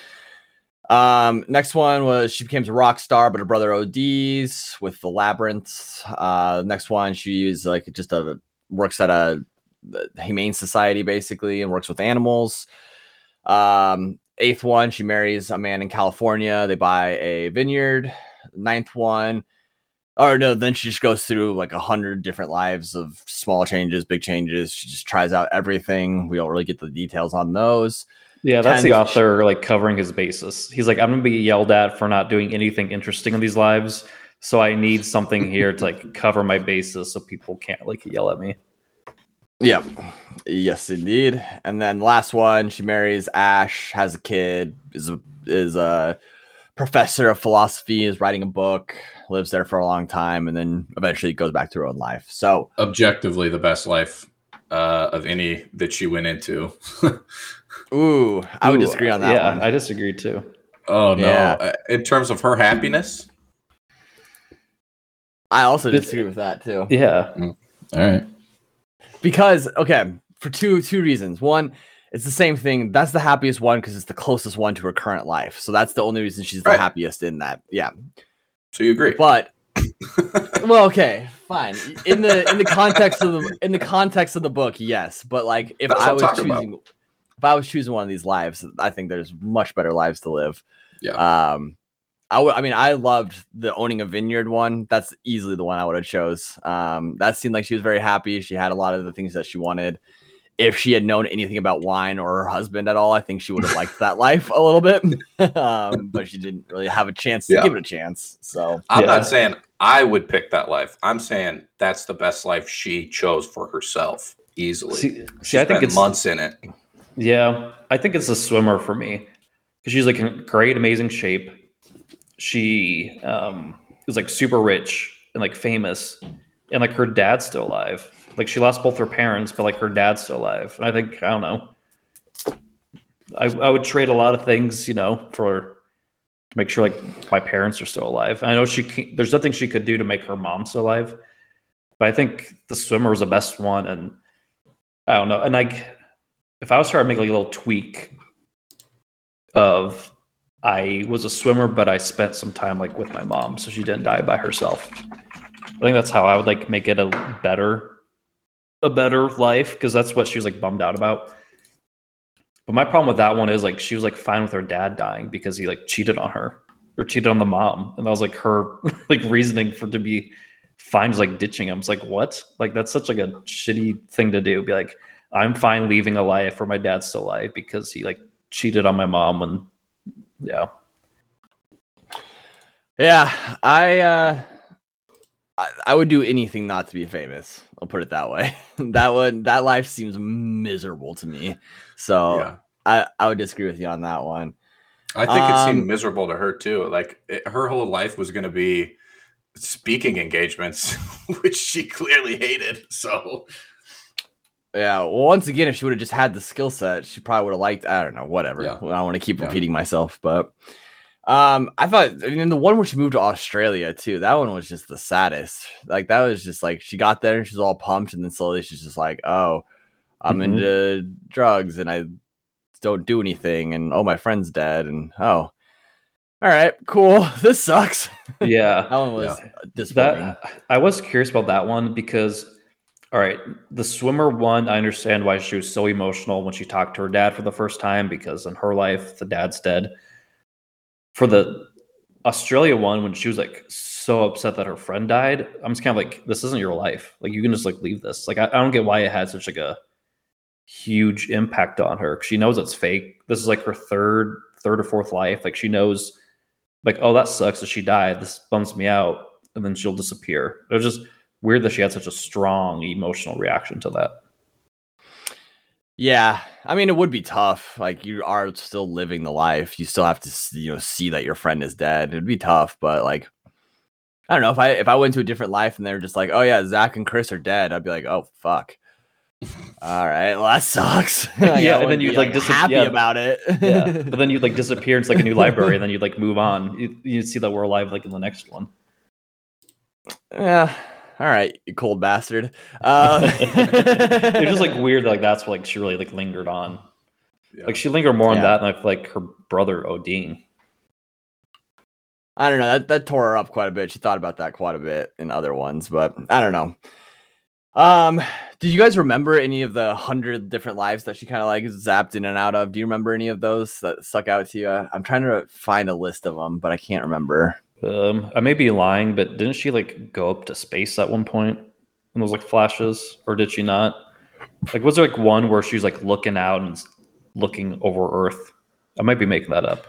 next one was she becomes a rock star, but her brother ODs with the Labyrinth. Next one, she's like just works at a humane society basically and works with animals. Eighth one, she marries a man in California. They buy a vineyard. Ninth one, or no, then she just goes through like 100 different lives of small changes, big changes. She just tries out everything. We don't really get the details on those. Yeah, that's the author like covering his basis. He's like, I'm gonna be yelled at for not doing anything interesting in these lives, so I need something here to like cover my basis so people can't like yell at me. Yep. Yes, indeed. And then last one, she marries Ash, has a kid, is a professor of philosophy, is writing a book, lives there for a long time, and then eventually goes back to her own life. So objectively the best life of any that she went into. I would disagree on that one. I disagree too. Oh no. Yeah. In terms of her happiness, I also disagree with that too. Yeah. All right. Because for two reasons. One, it's the same thing. That's the happiest one because it's the closest one to her current life. So that's the only reason she's the happiest in that. Yeah. So you agree? But well, okay, fine. In the context of the book, yes. But like if I was choosing one of these lives, I think there's much better lives to live. Yeah. I loved the owning a vineyard one. That's easily the one I would have chose. That seemed like she was very happy. She had a lot of the things that she wanted. If she had known anything about wine or her husband at all, I think she would have liked that life a little bit. But she didn't really have a chance to give it a chance. So I'm not saying I would pick that life. I'm saying that's the best life she chose for herself easily. See, I think it's months in it. Yeah, I think it's a swimmer for me because she's like in great, amazing shape. She is like super rich and like famous, and like her dad's still alive. Like she lost both her parents, but like her dad's still alive. And I think, I don't know, I would trade a lot of things, to make sure like my parents are still alive. I know there's nothing she could do to make her mom still alive, but I think the swimmer was the best one. And I don't know. And like, if I was trying to make like a little tweak of, I was a swimmer, but I spent some time like with my mom, so she didn't die by herself. I think that's how I would like make it a better life, because that's what she was like bummed out about. But my problem with that one is like she was like fine with her dad dying because he like cheated on her or cheated on the mom, and that was like her like reasoning to be fine, just like ditching him. It's like, what? Like that's such like a shitty thing to do. Be like, I'm fine leaving a life where my dad's still alive because he like cheated on my mom. And yeah, I would do anything not to be famous. I'll put it that way. That life seems miserable to me. So I would disagree with you on that one. I think it seemed miserable to her too. Like her whole life was going to be speaking engagements, which she clearly hated. So yeah, well, once again, if she would have just had the skill set, she probably would have liked. I don't know, whatever. Yeah. I don't want to keep repeating myself, but I thought, the one where she moved to Australia too, that one was just the saddest. Like that was just like she got there and she's all pumped, and then slowly she's just like, oh, I'm into drugs and I don't do anything, and oh, my friend's dead, and oh, all right, cool, this sucks. Yeah, that one was disappointing. I was curious about that one because, all right, the swimmer one, I understand why she was so emotional when she talked to her dad for the first time, because in her life the dad's dead. For the Australia one, when she was like so upset that her friend died, I'm just kind of like, this isn't your life. Like you can just like leave this. Like I don't get why it had such like a huge impact on her. She knows it's fake. This is like her third or fourth life. Like she knows, like, oh, that sucks that she died. This bums me out, and then she'll disappear. It was just weird that she had such a strong emotional reaction to that. Yeah, I mean, it would be tough. Like, you are still living the life. You still have to, see that your friend is dead. It'd be tough, but like, I don't know, if I went to a different life and they were just like, oh yeah, Zach and Chris are dead, I'd be like, oh fuck. All right, well that sucks. Like, yeah, and then you'd like happy about it. Yeah, but then you'd like disappear into like a new library, and then you'd like move on. You'd see that we're alive like in the next one. Yeah. All right, you cold bastard. It's just like weird. Like that's what like she really like lingered on. Yeah. Like she lingered more on that than like her brother Odin. I don't know. That tore her up quite a bit. She thought about that quite a bit in other ones, but I don't know. Did you guys remember any of the 100 different lives that she kind of like zapped in and out of? Do you remember any of those that stuck out to you? I'm trying to find a list of them, but I can't remember. I may be lying, but didn't she like go up to space at one point in those like flashes, or did she not? Like, was there like one where she was like looking out and looking over Earth? I might be making that up.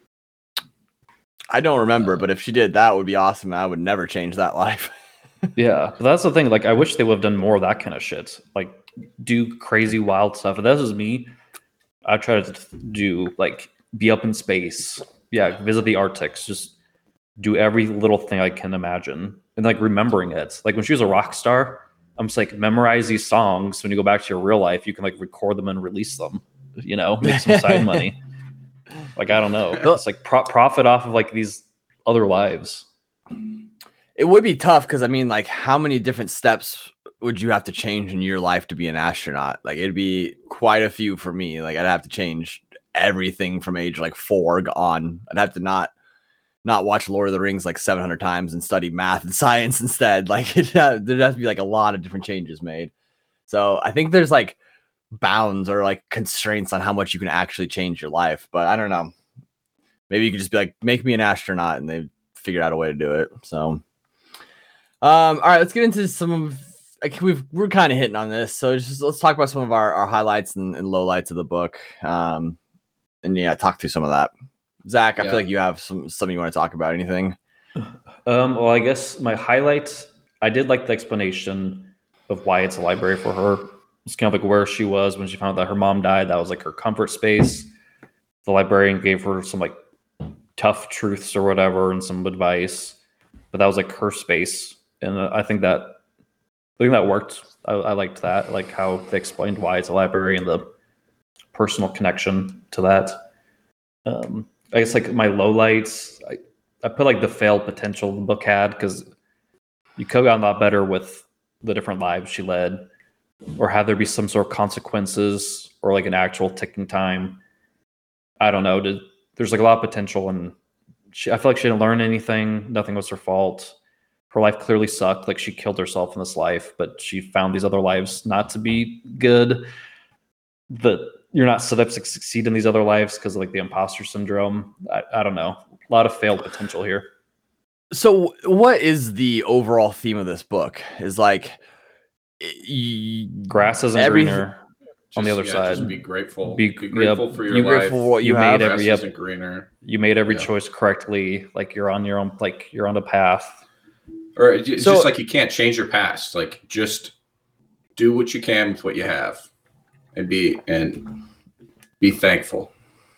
I don't remember, but if she did, that would be awesome. I would never change that life. Yeah, but that's the thing. Like, I wish they would have done more of that kind of shit. Like, do crazy, wild stuff. If this is me, I try to do like be up in space. Yeah, visit the Arctics. Just do every little thing I can imagine, and like remembering it. Like when she was a rock star, I'm just like memorize these songs. When you go back to your real life, you can like record them and release them. Make some side money. Like, I don't know. It's like profit off of like these other lives. It would be tough because I mean, like, how many different steps would you have to change in your life to be an astronaut? Like, it'd be quite a few for me. Like, I'd have to change everything from age like 4 on. I'd have to not watch Lord of the Rings like 700 times and study math and science instead. Like, there'd have to be like a lot of different changes made. So I think there's like bounds or like constraints on how much you can actually change your life. But I don't know. Maybe you could just be like, make me an astronaut, and they figured out a way to do it. So, all right, let's get into some of. Like, we're kind of hitting on this, so let's talk about some of our highlights and lowlights of the book. And yeah, talk through some of that. Zach, I feel like you have something you want to talk about. Anything? Well, I guess my highlight, I did like the explanation of why it's a library for her. It's kind of like where she was when she found out that her mom died. That was like her comfort space. The librarian gave her some like tough truths or whatever and some advice, but that was like her space. And I think that worked. I liked that, like how they explained why it's a library and the personal connection to that. I guess like my lowlights, I put like the failed potential the book had, because you could have gotten a lot better with the different lives she led, or have there be some sort of consequences or like an actual ticking time. I don't know. There's like a lot of potential, and I feel like she didn't learn anything. Nothing was her fault. Her life clearly sucked. Like, she killed herself in this life, but she found these other lives not to be good. But you're not set up to succeed in these other lives because of like the imposter syndrome. I don't know. A lot of failed potential here. So what is the overall theme of this book? Is like grass isn't greener on the other side. Just be grateful. Be grateful for your life. Grateful for what you have. Isn't greener. You made every choice correctly. Like, you're on your own. Like, you're on a path. Or it's just like you can't change your past. Like, just do what you can with what you have. And be thankful.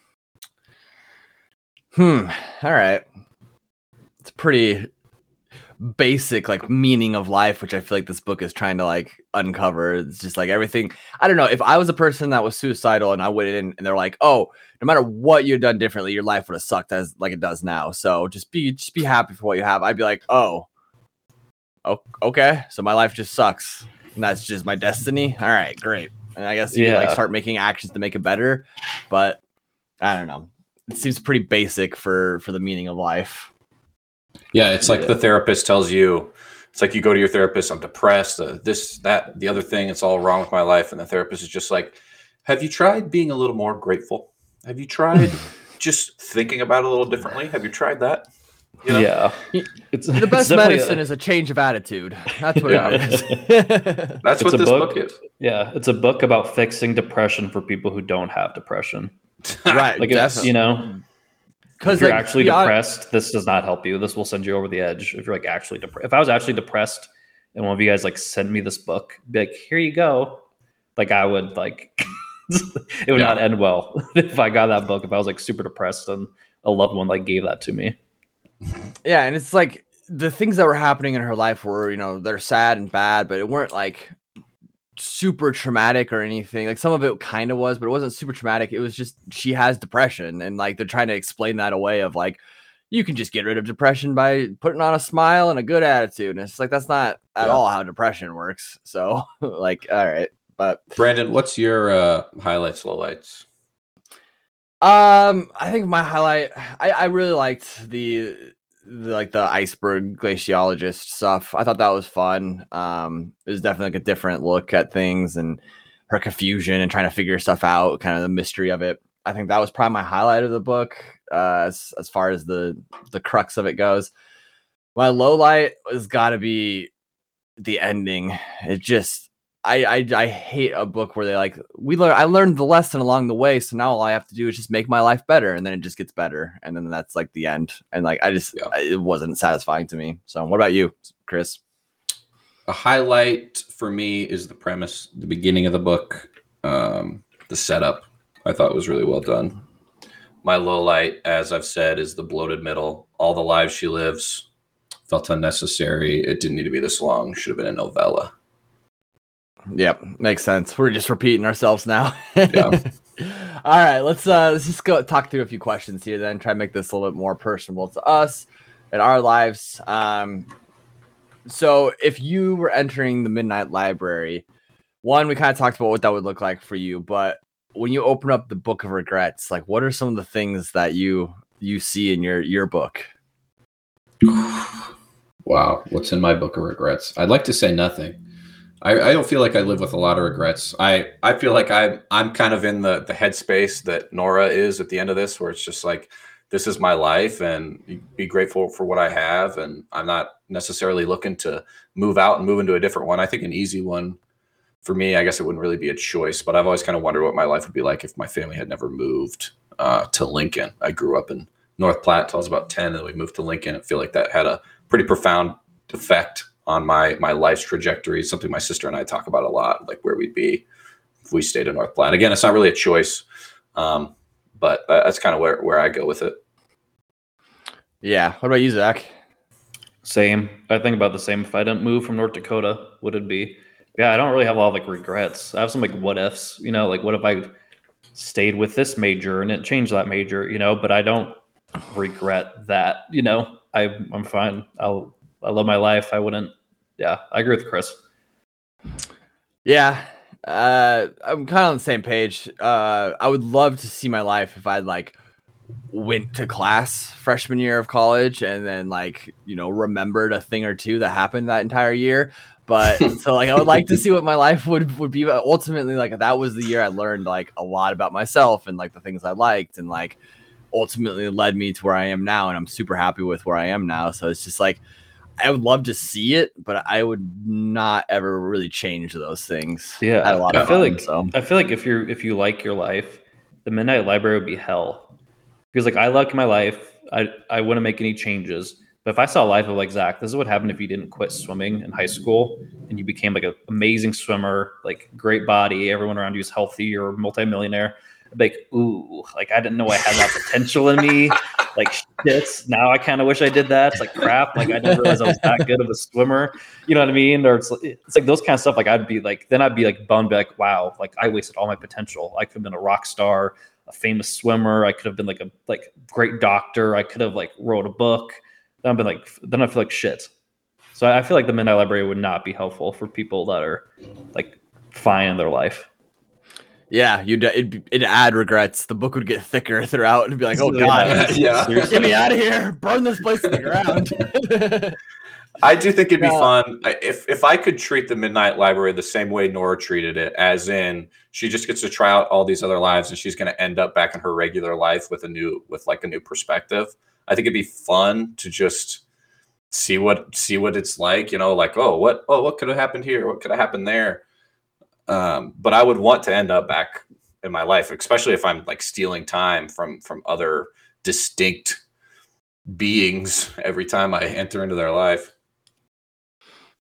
All right. It's pretty basic, like, meaning of life, which I feel like this book is trying to like uncover. It's just like everything. I don't know. If I was a person that was suicidal and I went in and they're like, oh, no matter what you've done differently, your life would have sucked as like it does now. So just be happy for what you have. I'd be like, oh, okay. So my life just sucks, and that's just my destiny. All right, great. And I guess you like start making actions to make it better, but I don't know. It seems pretty basic for the meaning of life. Yeah, it's like the therapist tells you. It's like you go to your therapist. I'm depressed. This, that, the other thing. It's all wrong with my life, and the therapist is just like, "Have you tried being a little more grateful? Have you tried just thinking about it a little differently? Have you tried that?" You know? Yeah, it's the best medicine is a change of attitude. That's what it is. That's what this book is. Yeah, it's a book about fixing depression for people who don't have depression. Right. Like, because if you're actually depressed, this does not help you. This will send you over the edge. If you're like actually depressed, if I was actually depressed and one of you guys like sent me this book, be like, here you go. Like I would like, it would not end well if I got that book, if I was like super depressed and a loved one like gave that to me. Yeah. And it's like the things that were happening in her life were, they're sad and bad, but it weren't like super traumatic or anything. Like some of it kind of was, but it wasn't super traumatic. It was just she has depression, and like they're trying to explain that away of like you can just get rid of depression by putting on a smile and a good attitude. And it's like that's not at all how depression works. So like, all right. But Brandon, what's your highlights, lowlights? I think my highlight, I really liked the iceberg glaciologist stuff. I thought that was fun. It was definitely like a different look at things and her confusion and trying to figure stuff out, kind of the mystery of it. I think that was probably my highlight of the book, as far as the crux of it goes. My low light has got to be the ending. It just, I hate a book where they like, I learned the lesson along the way, so now all I have to do is just make my life better, and then it just gets better, and then that's like the end. And like it wasn't satisfying to me. So what about you, Chris? A highlight for me is the premise, the beginning of the book, the setup. I thought was really well done. My low light, as I've said, is the bloated middle. All the lives she lives felt unnecessary. It didn't need to be this long. Should have been a novella. Yep, makes sense. We're just repeating ourselves now. Yeah. All right, let's just go talk through a few questions here, then try to make this a little bit more personable to us and our lives. So if you were entering the Midnight Library, one, we kind of talked about what that would look like for you, but when you open up the Book of Regrets, like what are some of the things that you see in your book? Wow, what's in my Book of Regrets? I'd like to say nothing. I don't feel like I live with a lot of regrets. I feel like I'm kind of in the headspace that Nora is at the end of this, where it's just like, this is my life and be grateful for what I have. And I'm not necessarily looking to move out and move into a different one. I think an easy one for me, I guess it wouldn't really be a choice, but I've always kind of wondered what my life would be like if my family had never moved to Lincoln. I grew up in North Platte until I was about 10, and we moved to Lincoln. I feel like that had a pretty profound effect on my life's trajectory. Something my sister and I talk about a lot, like where we'd be if we stayed in North Platte. Again, it's not really a choice, but that's kind of where I go with it. Yeah. What about you, Zach? Same. I think about the same. If I didn't move from North Dakota, what it'd be? Yeah, I don't really have a lot of like regrets. I have some like what ifs, like what if I stayed with this major and it changed that major, but I don't regret that, I'm fine. I love my life. I wouldn't. Yeah, I agree with Chris. Yeah, I'm kind of on the same page. I would love to see my life if I'd like went to class freshman year of college and then remembered a thing or two that happened that entire year. But so I would like to see what my life would be. Ultimately, that was the year I learned a lot about myself and the things I liked, and ultimately led me to where I am now. And I'm super happy with where I am now. So it's just I would love to see it, but I would not ever really change those things. Yeah, I had a lot of fun, I feel like if you like your life, the Midnight Library would be hell. Because I like my life, I wouldn't make any changes. But if I saw a life of Zach, this is what happened if you didn't quit swimming in high school and you became an amazing swimmer, great body, everyone around you is healthy, you're a multimillionaire. I'd be ooh, I didn't know I had that potential in me. Shit, now I kind of wish I did that. It's crap. I didn't realize I was that good of a swimmer. You know what I mean? Or it's those kind of stuff. I'd be then I'd be bummed, wow, I wasted all my potential. I could have been a rock star, a famous swimmer. I could have been a great doctor. I could have wrote a book. Then I've been then I feel like shit. So I feel the Midnight Library would not be helpful for people that are fine in their life. Yeah, it'd add regrets. The book would get thicker throughout and be oh god, yeah, get me out of here, burn this place to the ground. I do think it'd be fun if I could treat the Midnight Library the same way Nora treated it, as in she just gets to try out all these other lives and she's going to end up back in her regular life with a new perspective. I think it'd be fun to just see what it's like, what could have happened here? What could have happened there? But I would want to end up back in my life, especially if I'm stealing time from other distinct beings every time I enter into their life.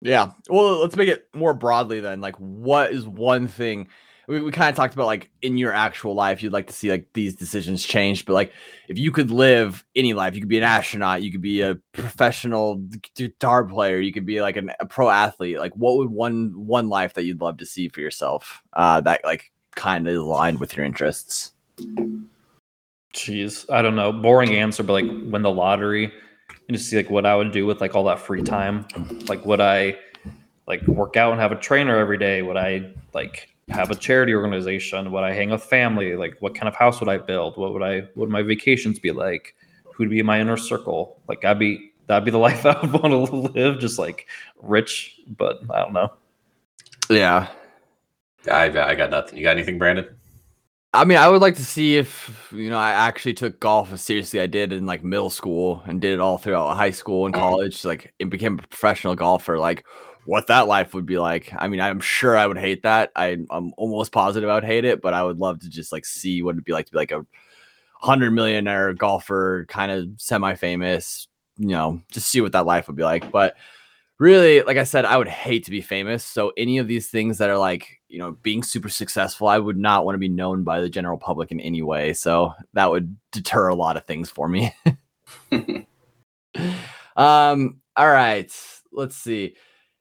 Yeah. Well, let's make it more broadly then. Like, what is one thing we kind of talked about, like in your actual life, you'd like to see like these decisions changed, but like if you could live any life, you could be an astronaut, you could be a professional guitar player, you could be like a pro athlete. Like, what would one life that you'd love to see for yourself that like kind of aligned with your interests? Jeez, I don't know. Boring answer, but like win the lottery and just see like what I would do with like all that free time. Like, would I like work out and have a trainer every day? Would I like have a charity organization? Would I hang with family? Like, what kind of house would I build? What would my vacations be like? Who'd be in my inner circle? Like, that'd be the life I would want to live, just like rich, but I don't know. Yeah. I got nothing. You got anything, Brandon? I mean, I would like to see if, I actually took golf as seriously I did in like middle school and did it all throughout high school and college, like, and became a professional golfer, like what that life would be like. I mean, I'm sure I would hate that. I'm almost positive I would hate it, but I would love to just like see what it'd be like to be like a 100-millionaire golfer, kind of semi-famous, just see what that life would be like. But really, like I said, I would hate to be famous. So any of these things that are like, being super successful, I would not want to be known by the general public in any way. So that would deter a lot of things for me. All right, let's see.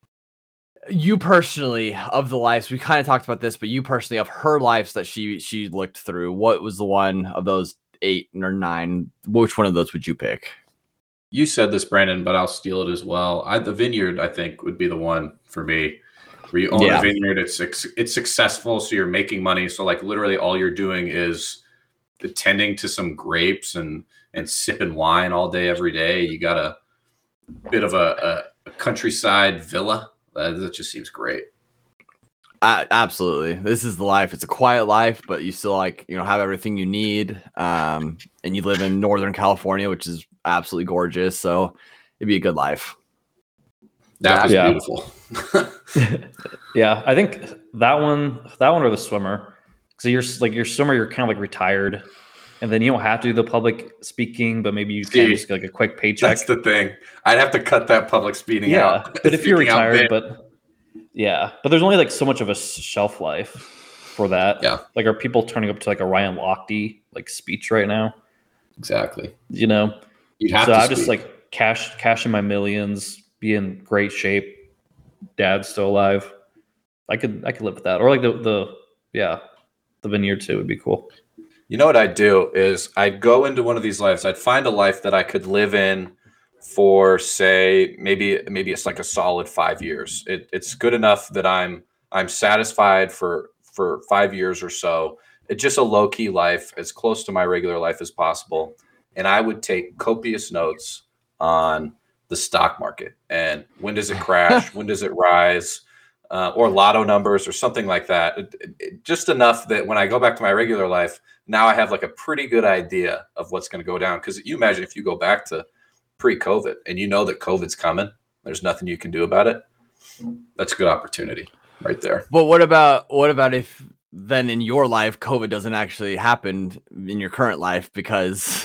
You personally, of the lives, we kind of talked about this, but you personally, of her lives that she looked through, what was the one of those 8 or 9? Which one of those would you pick? You said this, Brandon, but I'll steal it as well. The vineyard, I think, would be the one for me. Where you own a vineyard, it's successful, so you're making money. So like literally all you're doing is tending to some grapes and sipping wine all day, every day. You got a bit of a countryside villa. That just seems great. Absolutely. This is the life. It's a quiet life, but you still like, have everything you need. And you live in Northern California, which is absolutely gorgeous. So it'd be a good life. That was beautiful. Yeah, I think that one or the swimmer. So you're like your swimmer, you're kind of like retired, and then you don't have to do the public speaking, but maybe you can just get like a quick paycheck. That's the thing. I'd have to cut that public speaking out. But if you're retired, but there's only like so much of a shelf life for that. Yeah. Like, are people turning up to like a Ryan Lochte like speech right now? Exactly. You'd have to I'm speak. just like cashing my millions, be in great shape. Dad's still alive. I could live with that. Or like the vineyard too would be cool. You know what I'd do is I'd go into one of these lives. I'd find a life that I could live in for, say, maybe it's like a solid 5 years. It's good enough that I'm satisfied for 5 years or so. It's just a low key life, as close to my regular life as possible. And I would take copious notes on the stock market and when does it crash, when does it rise, or lotto numbers or something like that. Just enough that when I go back to my regular life, now I have like a pretty good idea of what's going to go down. Because you imagine if you go back to pre-COVID and you know that COVID's coming, there's nothing you can do about it. That's a good opportunity right there. But what about if then in your life COVID doesn't actually happen in your current life because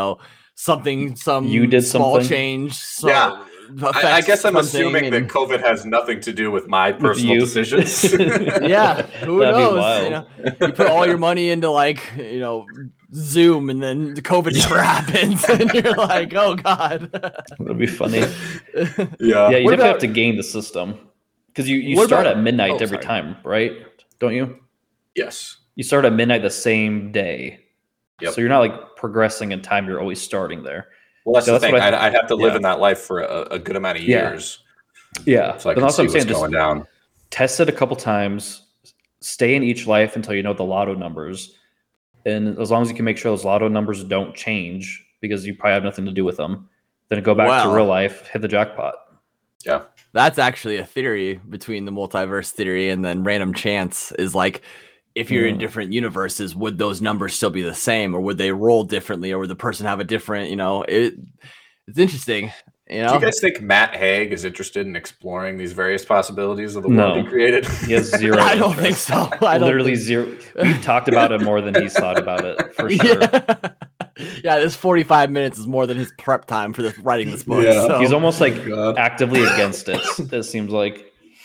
you did small something. Change. I guess I'm assuming that COVID has nothing to do with my personal decisions. Yeah, who knows? You put all your money into like Zoom, and then the COVID never happens, and you're like, oh god, that'd be funny. Yeah, you definitely have to game the system because you start at midnight every time, right? Don't you? Yes, you start at midnight the same day. Yep. So you're not like progressing in time. You're always starting there. Well, that's the thing. I'd have to live in that life for a good amount of years. Yeah. So I can see what's going down. Test it a couple times. Stay in each life until you know the lotto numbers. And as long as you can make sure those lotto numbers don't change because you probably have nothing to do with them, then go back to real life, hit the jackpot. Yeah. That's actually a theory between the multiverse theory and then random chance is like, if you're in different universes, would those numbers still be the same, or would they roll differently, or would the person have a different, it's interesting. Do you guys think Matt Haig is interested in exploring these various possibilities of the world he created? He has zero. I don't think so. Literally zero. We've talked about it more than he's thought about it, for sure. Yeah, this 45 minutes is more than his prep time for writing this book. Yeah. So. He's almost like God. actively against it. It seems like.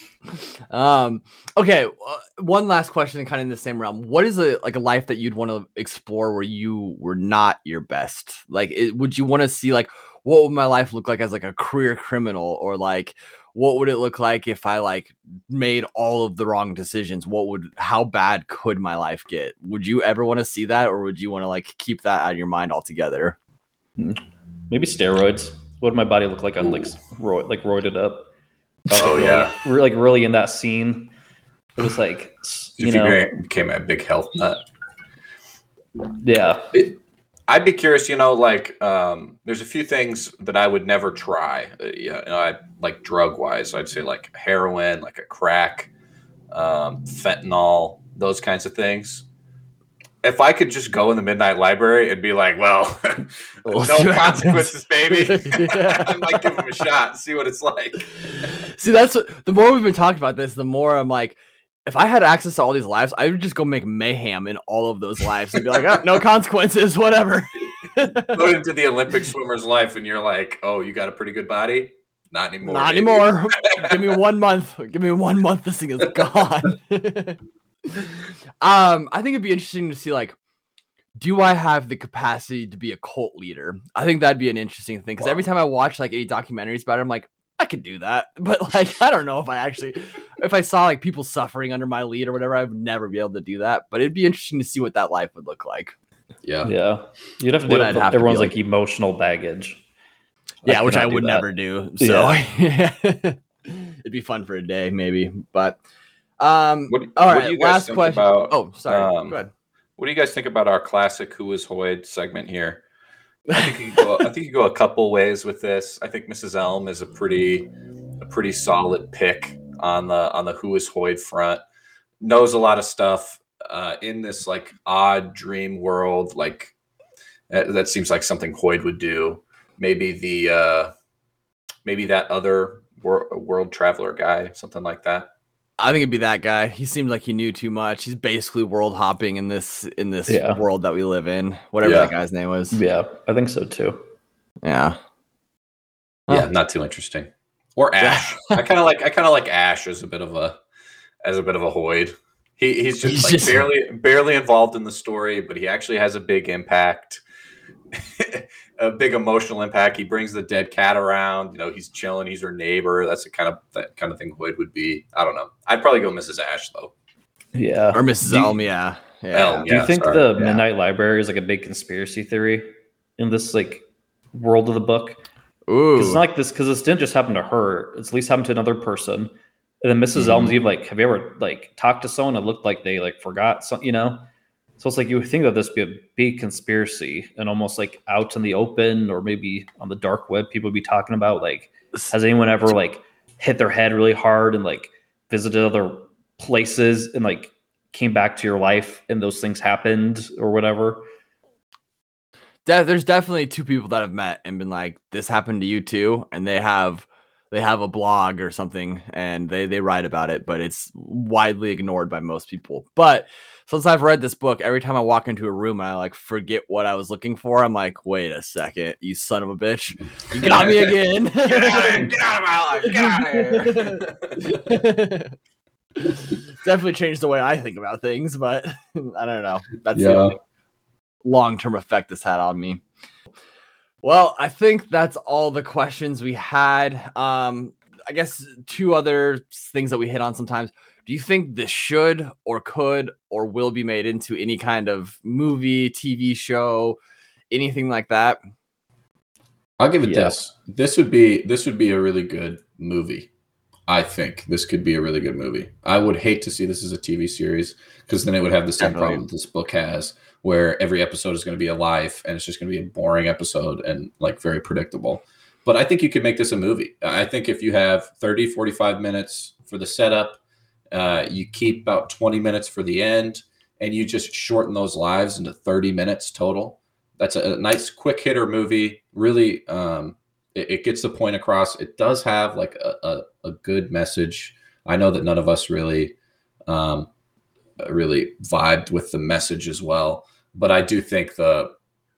Okay, one last question, kind of in the same realm. What is a life that you'd want to explore where you were not your best? Like, would you want to see like what would my life look like as like a career criminal, or like what would it look like if I like made all of the wrong decisions? How bad could my life get? Would you ever want to see that, or would you want to like keep that out of your mind altogether? Maybe steroids. What would my body look like on like roided up? Oh, yeah. Really in that scene. It was like, If you became a big health nut. Yeah. I'd be curious, like there's a few things that I would never try. I like drug wise. I'd say like heroin, like a crack, fentanyl, those kinds of things. If I could just go in the Midnight Library and be like, well, no consequences, baby. I might give him a shot and see what it's like. See, the more we've been talking about this, the more I'm like, if I had access to all these lives, I would just go make mayhem in all of those lives and be like, oh, no consequences, whatever. Go into the Olympic swimmer's life and you're like, oh, you got a pretty good body? Not anymore. Not anymore. Give me 1 month. Give me 1 month. This thing is gone. I think it'd be interesting to see, like, do I have the capacity to be a cult leader? I think that'd be an interesting thing, because every time I watch like any documentaries about it, I'm like, I could do that. But like, I don't know if I saw like people suffering under my lead or whatever, I would never be able to do that. But it'd be interesting to see what that life would look like. Yeah. You'd have to do it. Everyone's like emotional baggage. Yeah, which I would never do. So it'd be fun for a day, maybe. But all right, last question. Oh, sorry. Go ahead. What do you guys think about our classic "Who is Hoid" segment here? I think you go a couple ways with this. I think Mrs. Elm is a pretty solid pick on the Who is Hoid front. Knows a lot of stuff in this like odd dream world. Like that seems like something Hoid would do. Maybe that other world traveler guy, something like that. I think it'd be that guy. He seemed like he knew too much. He's basically world hopping in this world that we live in. Whatever that guy's name was. Yeah, I think so too. Yeah. Yeah, not too interesting. Or Ash. I kind of like Ash as a bit of a Hoid. He's just barely involved in the story, but he actually has a big impact. A big emotional impact. He brings the dead cat around. He's chilling. He's her neighbor. That's that kind of thing Hoid would be. I don't know. I'd probably go Mrs. Ash though. Yeah, or Mrs. Elm. Yeah. Do you think the Midnight Library is like a big conspiracy theory in this like world of the book? Ooh, it's not like this because this didn't just happen to her. It's at least happened to another person. And then Mrs. Elm's even like, have you ever like talked to someone that looked like they like forgot something? So it's like you would think that this would be a big conspiracy and almost like out in the open or maybe on the dark web, people would be talking about like, has anyone ever like hit their head really hard and like visited other places and like came back to your life and those things happened or whatever? There's definitely two people that have met and been like, this happened to you too. And they have a blog or something and they write about it, but it's widely ignored by most people. But since I've read this book, every time I walk into a room, I like forget what I was looking for. I'm like, wait a second, you son of a bitch. You got me again. Get out of my life. Get out of here. Definitely changed the way I think about things, but I don't know. That's the only long-term effect this had on me. Well, I think that's all the questions we had. I guess two other things that we hit on sometimes. Do you think this should or could or will be made into any kind of movie, TV show, anything like that? I'll give it this. This would be a really good movie. I think this could be a really good movie. I would hate to see this as a TV series because then it would have the same problem this book has, where every episode is going to be a life and it's just going to be a boring episode and like very predictable. But I think you could make this a movie. I think if you have 30, 45 minutes for the setup, you keep about 20 minutes for the end, and you just shorten those lives into 30 minutes total. That's a nice quick hitter movie. Really, it gets the point across. It does have like a good message. I know that none of us really vibed with the message as well, but I do think the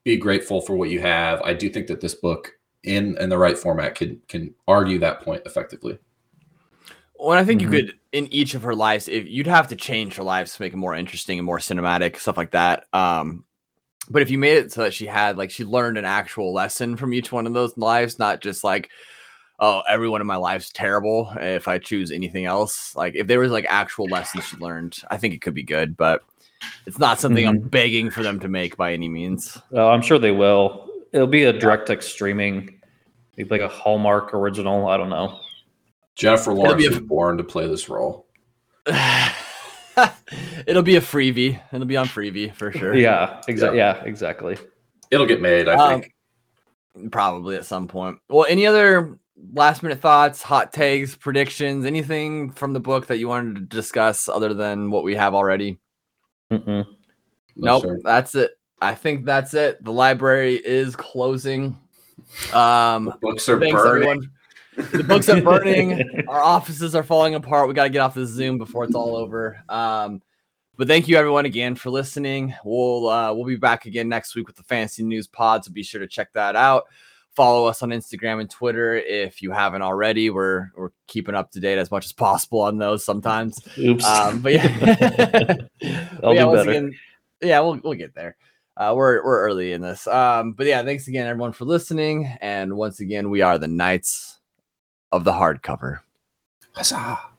be grateful for what you have. I do think that this book in the right format can argue that point effectively. Well, I think you could, in each of her lives, if you'd have to change her lives to make it more interesting and more cinematic, stuff like that. But if you made it so that she had, like, she learned an actual lesson from each one of those lives, not just like, oh, every one of my life's terrible if I choose anything else. Like, if there was like actual lessons she learned, I think it could be good, but it's not something I'm begging for them to make by any means. I'm sure they will. It'll be a DirectX streaming, maybe like a Hallmark original. I don't know. Jennifer Lawrence was born to play this role. It'll be a freebie. It'll be on Freevee for sure. Yeah, exactly. Yeah, exactly. It'll get made, I think. Probably at some point. Well, any other last minute thoughts, hot takes, predictions, anything from the book that you wanted to discuss other than what we have already? Nope, that's it. I think that's it. The library is closing. The books are burning. Everyone. The books are burning. Our offices are falling apart. We got to get off this Zoom before it's all over. But thank you everyone again for listening. We'll be back again next week with the Fantasy News Pod, so be sure to check that out. Follow us on Instagram and Twitter if you haven't already. We're keeping up to date as much as possible on those sometimes. Oops. But yeah, I'll do better. Again, yeah, we'll get there. We're early in this. But yeah, thanks again everyone for listening. And once again, we are the Knights of the Hardcover. Huzzah.